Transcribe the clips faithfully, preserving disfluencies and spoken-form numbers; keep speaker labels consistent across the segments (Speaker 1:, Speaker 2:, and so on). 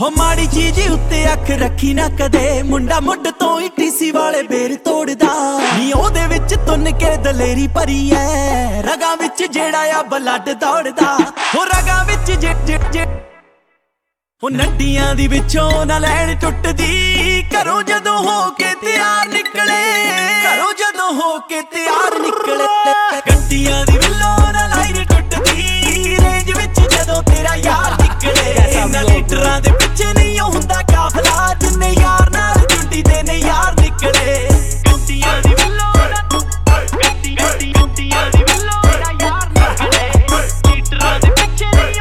Speaker 1: ਹੋ ਮਾੜੀ ਚੀਜ਼ ਉੱਤੇ ਅੱਖ ਰੱਖੀ ਨਾ ਕਦੇ, ਮੁੰਡਾ ਮੁੱਢ ਤੋਂ ਹੀ ਟੀਸੀ ਵਾਲੇ ਬੇਰ ਤੋੜਦਾ ਨੀ, ਉਹਦੇ ਵਿੱਚ ਤੁੰਨ ਕੇ ਦਲੇਰੀ ਭਰੀ ਐ, ਰਗਾਂ ਵਿੱਚ ਜਿਹੜਾ ਆ ਬਲੱਡ ਦੌੜਦਾ, ਹੋ ਰਗਾਂ ਵਿੱਚ ਜਿ ਜਿ ਜਿ ਉਹ ਨੱਡੀਆਂ ਦੀ ਵਿੱਚੋਂ ਨਾ ਲੈਣ ਟੁੱਟਦੀ, ਘਰੋਂ ਜਦੋਂ ਹੋ ਕੇ ਤਿਆਰ ਨਿਕਲੇ, ਘਰੋਂ ਜਦੋਂ ਹੋ ਕੇ ਤਿਆਰ ਨਿਕਲੇ, ਗੱਡੀਆਂ ਦੀ ਵਿੱਚੋਂ ਨਾ ਲਾਈਨ ਟੁੱਟਦੀ, ਰੇਂਜ ਵਿੱਚ ਜਦੋਂ ਤੇਰਾ ਯਾਰ ਨਿਕਲੇ, ਇਹਨਾਂ ਲੀਡਰਾਂ ਦੇ ਪਿੱਛੇ ਨਹੀਂ ਹੁੰਦਾ ਕਾਫਲਾ, ਜਿੰਨੇ ਯਾਰ ਨਾਲ ਜੁੰਡੀ ਦੇ ਨੇ ਯਾਰ ਨਿਕਲੇ, ਗੱਡੀਆਂ ਦੀ ਵਿੱਚੋਂ ਗੱਡੀ ਗੱਡੀ ਗੱਡੀਆਂ ਦੀ ਵਿੱਚੋਂ ਨਾ ਯਾਰ ਨਿਕਲੇ, ਲੀਡਰਾਂ ਦੇ ਪਿੱਛੇ ਨਹੀਂ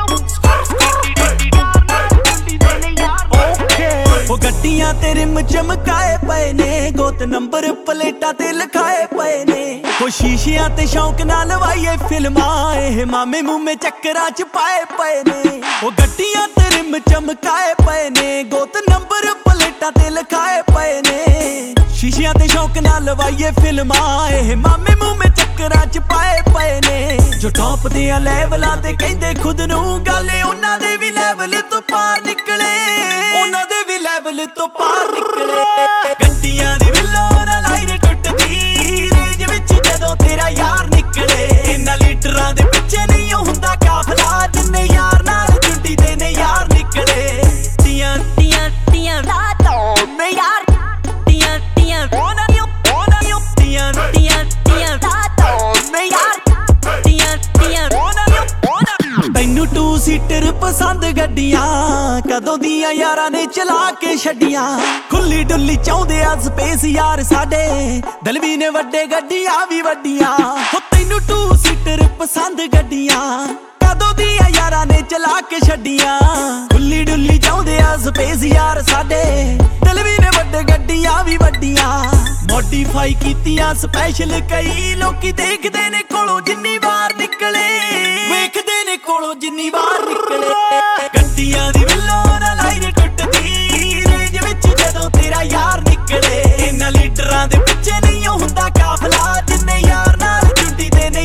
Speaker 1: ਉਹ ਗੱਡੀਆਂ ਤੇ ਰਿਮ ਚਮਕਾਏ ਪਏ ਨੇ, ਗੋਤ ਨੰਬਰ ਪਲੇਟਾਂ ਤੇ ਲਿਖਾਏ ਪਏ ਨੇ, ਉਹ ਸ਼ੀਸ਼ਿਆਂ ਤੇ ਸ਼ੌਂਕ ਨਾਲ ਲਵਾਈਏ ਫਿਲਮਾਂ, ਇਹ ਮਾਮੇ ਮੂਮੇ ਚੱਕਰਾਂ ਚ ਪਾਏ ਪਏ ਨੇ, ਉਹ ਗੱਡੀਆਂ ਤੇ ਰਿਮ ਚਮਕਾਏ ਪਏ ਨੇ, ਗੋਤ ਨੰਬਰ ਪਲੇਟਾਂ ਤੇ ਲਿਖਾਏ ਪਏ ਨੇ, ਸ਼ੀਸ਼ਿਆਂ ਤੇ ਸ਼ੌਂਕ ਨਾਲ ਲਵਾਈਏ ਫਿਲਮਾਂ, ਇਹ ਮਾਮੇ ਮੂਮੇ ਚੱਕਰਾਂ ਚ ਪਾਏ ਪਏ ਨੇ, ਜੋ ਟੌਪ ਦੇ ਆ ਲੈਵਲਾਂ ਤੇ ਕਹਿੰਦੇ ਖੁਦ ਨੂੰ, ਗੱਲ ਉਹਨਾਂ ਦੇ ਵੀ ਲੈਵਲ ਤੋਂ ਪਾਰ ਨਿਕਲੇ, ਉਹਨਾਂ ਦੇ ਵੀ ਲੈਵਲ ਤੋਂ ਪਾਰ ਨਿਕਲੇ, ਗੱਡੀਆਂ ਦੀ ਵਿੱਚੋਂ ਨਾ ਲਾਈਨ ਟੁੱਟਦੀ, ਰੇਂਜ ਵਿੱਚ ਜਦੋਂ ਤੇਰਾ ਯਾਰ ਨਿਕਲੇ, ਇਹਨਾਂ ਲੀਡਰਾਂ ਦੇ ਪਿੱਛੇ ਨਹੀਂ ਹੁੰਦਾ ਕਾਫਲਾ, ਜਿੰਨੇ ਯਾਰ ਨਾਲ ਜੁੰਡੀ ਦੇ ਨੇ ਯਾਰ ਨਿਕਲੇ, ਤੀਆਂ ਤੀਆਂ ਤੀਆਂ ਰਾਤੋਂ ਮੈਂ ਯਾਰ, ਤੀਆਂ ਤੀਆਂ ਉਹਨਾਂ ਨੂੰ ਉਹਨਾਂ ਨੂੰ ਤੀਆਂ ਤੀਆਂ ਤੀਆਂ ਰਾਤੋਂ ਮੈਂ ਯਾਰ, ਤੀਆਂ ਤੀਆਂ ਉਹਨਾਂ ਨੂੰ ਉਹਨਾਂ ਨੂੰ। ਤੈਨੂੰ ਟੂ ਸੀਟਰ ਪਸੰਦ ਗੱਡੀਆਂ, ਕਦੋਂ ਦੀਆਂ ਯਾਰਾਂ ਨੇ ਚਲਾ ਕੇ ਛੱਡੀਆਂ, ਖੁੱਲੀ ਡੁੱਲੀ ਚਾਹੁੰਦੇ ਆ ਸਪੇਸ ਯਾਰ ਸਾਡੇ, ਦਲਵੀ ਨੇ ਵੱਡੇ ਗੱਡੀਆਂ ਵੀ ਵੱਡੀਆਂ, ਹੋ ਤੈਨੂੰ ਟੂ ਸੀਟਰ ਪਸੰਦ ਗੱਡੀਆਂ, ਕਦੋਂ ਦੀਆਂ ਯਾਰਾਂ ਨੇ ਚਲਾ ਕੇ ਛੱਡੀਆਂ, ਖੁੱਲੀ ਡੁੱਲੀ ਚਾਹੁੰਦੇ ਆ ਸਪੇਸ ਯਾਰ ਸਾਡੇ, ਦਲਵੀ ਨੇ ਵੱਡੇ ਗੱਡੀਆਂ ਵੀ ਵੱਡੀਆਂ, ਮੋਡੀਫਾਈ ਕੀਤੀਆਂ ਸਪੈਸ਼ਲ, ਕਈ ਲੋਕੀ ਦੇਖਦੇ ਨੇ ਕੋਲੋਂ ਜਿੰਨੀ ਵਾਰ ਨਿਕਲੇ, ਵੇਖਦੇ ਨੇ ਕੋਲੋਂ ਜਿੰਨੀ ਵਾਰ ਨਿਕਲੇ, ਗੱਡੀਆਂ ਦੀ ਵਿੱਚੋਂ ਨਾ ਲਾਈਨ ਟੁੱਟਦੀ, ਰੇਂਜ ਵਿੱਚ ਜਦੋਂ ਤੇਰਾ ਯਾਰ ਨਿਕਲੇ, ਇਹਨਾਂ ਲੀਡਰਾਂ ਦੇ ਪਿੱਛੇ ਨਹੀਂ ਹੁੰਦਾ ਕਾਫਲਾ, ਜਿੰਨੇ ਯਾਰ ਨਾਲ ਜੁੰਡੀ ਦੇ ਨੇ,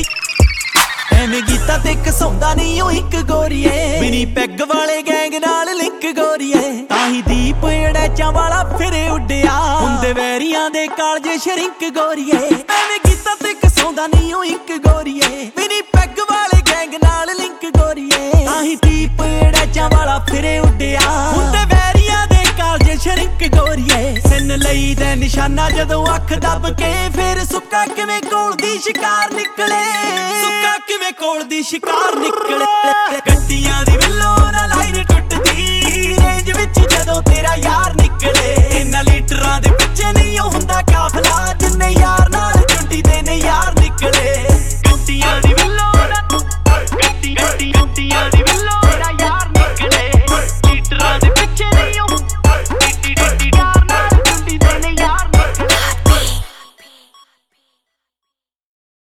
Speaker 1: ਐਵੇਂ ਗੀਤਾ ਤੇ ਕਸਾਉਂਦਾ ਨਹੀਂ ਉਹ ਇੱਕ ਗੋਰੀਏ, ਬਿਨੀ ਪੈਗ ਵਾਲੇ ਗੈਂਗ ਨਾਲ ਲਿੰਕ ਗੋਰੀਏ, ਤਾਹੀ ਦੀਪ ਅੜੈਚਾਂ ਵਾਲਾ ਫਿਰੇ ਉੱਡਿਆ, ਹੁੰਦੇ ਵੈਰੀਆਂ ਦੇ ਕਾਲਜੇ ਸ਼ਰਿੰਕ ਗੋਰੀਏ, ਐਵੇਂ ਗੀਤਾ ਤੇ ਕਸਾਉਂਦਾ ਨਹੀਂ ਉਹ ਇੱਕ ਗੋਰੀਏ, ਬਿਨੀ ਪੈਗ ਵਾਲੇ ਗੈਂਗ ਨਾਲ ਲਿੰਕ ਗੋਰੀਏ, ਤਾਹੀ ਦੀਪ ਅੜੈਚਾਂ ਵਾਲਾ ਫਿਰੇ ਉੱਡਿਆ, ਹੁੰਦੇ ਵੈਰੀਆਂ ਦੇ ਕਾਲਜੇ ਸ਼ਰਿੰਕ ਗੋਰੀਏ, ਸਿਨ ਲਈ ਦੇ ਨਿਸ਼ਾਨਾ ਜਦੋਂ ਅੱਖ ਦੱਬ ਕੇ, ਫੇਰ ਸੁੱਕਾ ਕਿਵੇਂ ਕੋਲ ਦੀ ਸ਼ਿਕਾਰ ਨਿਕਲੇ, ਸੁੱਕਾ ਕਿਵੇਂ ਕੋਲ ਦੀ ਸ਼ਿਕਾਰ ਨਿਕਲੇ, ਗੱਡੀਆਂ ਦੀ